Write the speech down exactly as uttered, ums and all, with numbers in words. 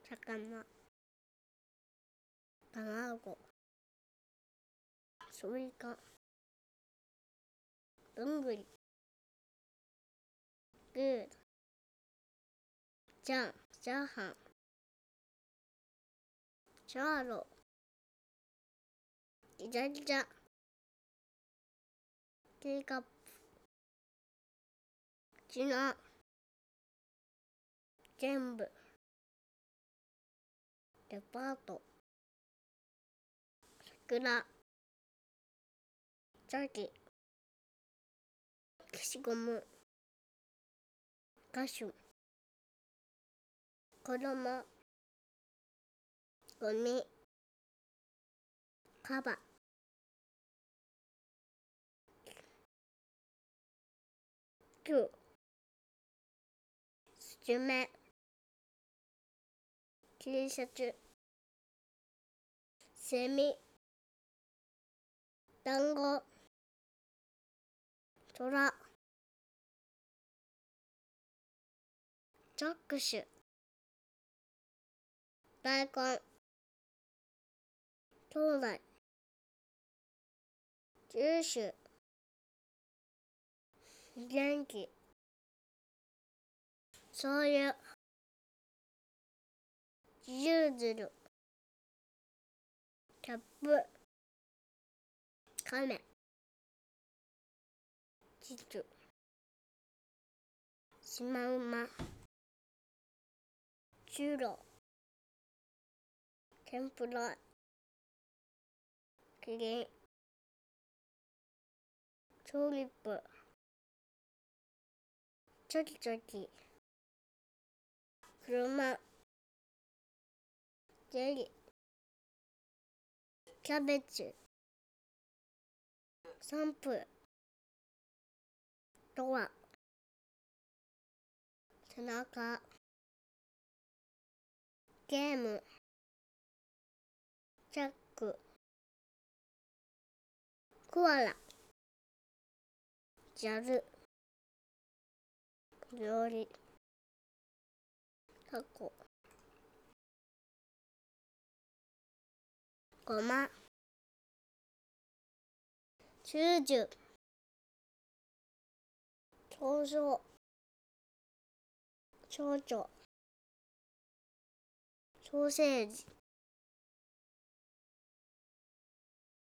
魚、卵、スイカ、どんぐり、グー、ジャン、チャーハン、チャーロ、ギザギザ、ティーカップ、チナ、全部、デパート、桜、チャキ、消しゴム、ガシュ、子供、ゴミ、カバ、キュー、スズメ、T シャツ、セミ、団子、トラ、着手、大根、兄弟、ジューシュ、元気、醤油、ジューズル、キャップ、カメ、チチュ、シマウマ、チュロ、天ぷら、キリン、チューリップ、チョキチョキ、車、ゼリー、キャベツ、サンプル、ドア、背中、ゲーム、チャック、コアラ、ザル、料理、タコ、ごま、チュージュ、長女、蝶々、ソーセージ、